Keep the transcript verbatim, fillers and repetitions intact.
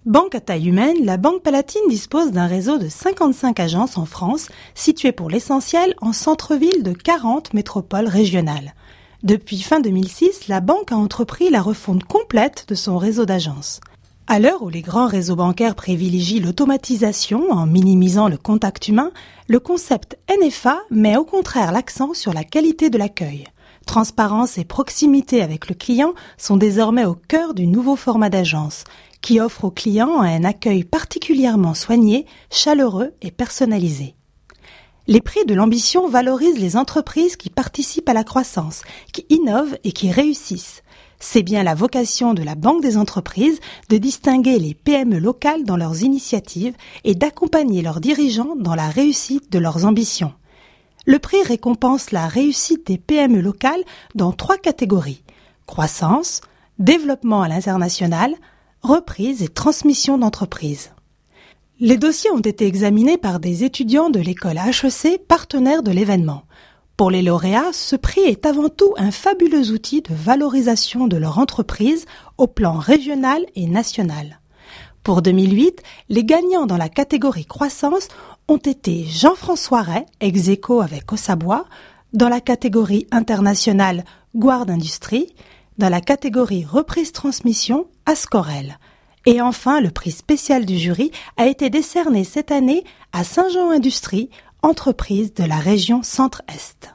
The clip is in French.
Banque à taille humaine, la Banque Palatine dispose d'un réseau de cinquante-cinq agences en France, situées pour l'essentiel en centre-ville de quarante métropoles régionales. Depuis fin deux mille six, la banque a entrepris la refonte complète de son réseau d'agences. À l'heure où les grands réseaux bancaires privilégient l'automatisation en minimisant le contact humain, le concept N F A met au contraire l'accent sur la qualité de l'accueil. Transparence et proximité avec le client sont désormais au cœur du nouveau format d'agence, qui offre aux clients un accueil particulièrement soigné, chaleureux et personnalisé. Les prix de l'ambition valorisent les entreprises qui participent à la croissance, qui innovent et qui réussissent. C'est bien la vocation de la Banque des entreprises de distinguer les P M E locales dans leurs initiatives et d'accompagner leurs dirigeants dans la réussite de leurs ambitions. Le prix récompense la réussite des P M E locales dans trois catégories: croissance, développement à l'international, reprise et transmission d'entreprise. Les dossiers ont été examinés par des étudiants de l'école H E C, partenaire de l'événement. Pour les lauréats, ce prix est avant tout un fabuleux outil de valorisation de leur entreprise au plan régional et national. Pour deux mille huit, les gagnants dans la catégorie croissance ont été Jean-François Ray, ex aequo avec Ossabois, dans la catégorie internationale Guard Industrie, dans la catégorie reprise transmission Ascorel. Et enfin, le prix spécial du jury a été décerné cette année à Saint-Jean Industrie, entreprise de la région Centre-Est.